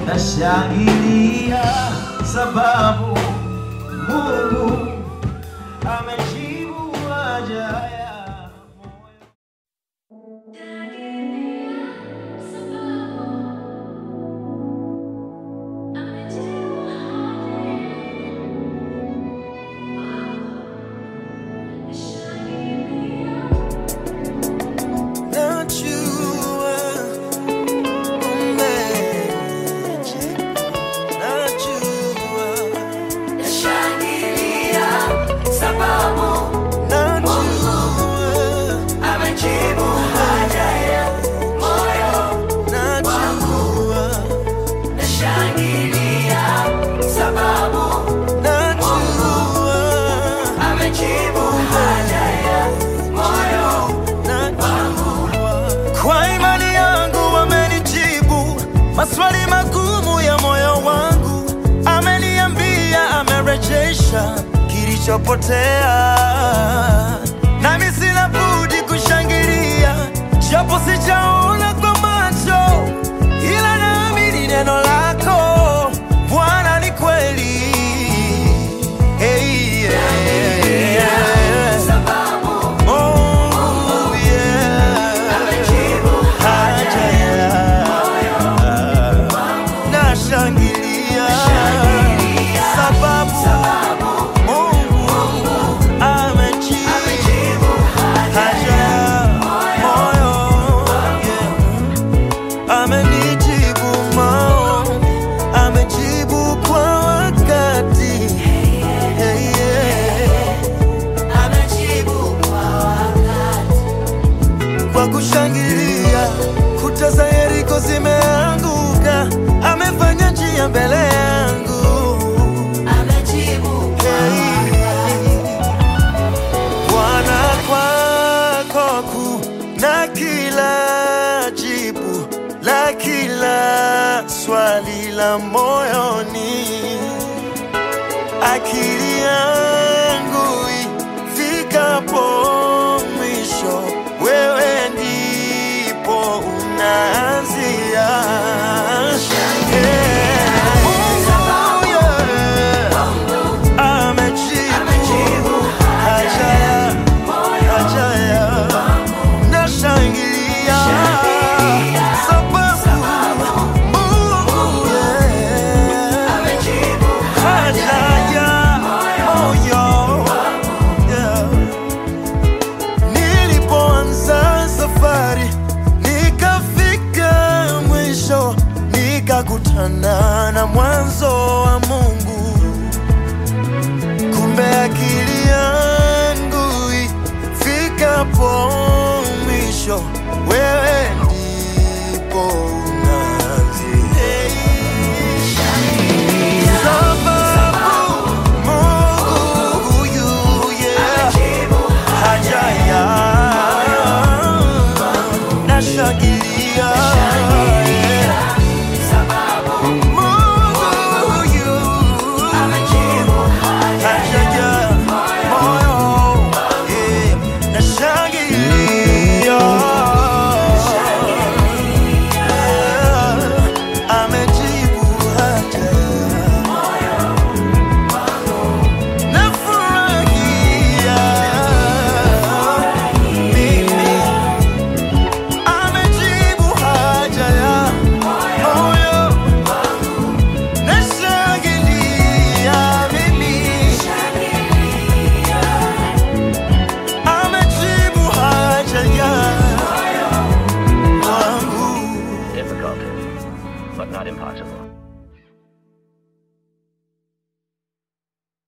nashangilia sababu Mungu amejibu haja ya moyo. Maswali magumu ya moyo wangu, ameniambia amerejesha kilichopotea. Nami sina budi kushangilia, japo sijaona kwa macho, ila naamini neno lako Bwana ni kweli. Hey, yeah, yeah. Kushangilia, kuta za Yeriko zimeanguka, amefanya njia mbele yangu, amejibu Bwana. Kwako kuna kila jibu la kila swali la moyoni. Akili yangu ifikapo mwisho, wewe ndipo unaanzia. Amejibu haja ya nashangilia sababu Mungu amejibu haja ya moyo. Nilipoanza safari nikafika mwisho, nikakutana na mwanzo wa Mungu. Kumbe akili yangu ifikapo mwisho, wewe ndipo unaanzia. Sababu Mungu haja ya nashangilia. Difficult, but not impossible.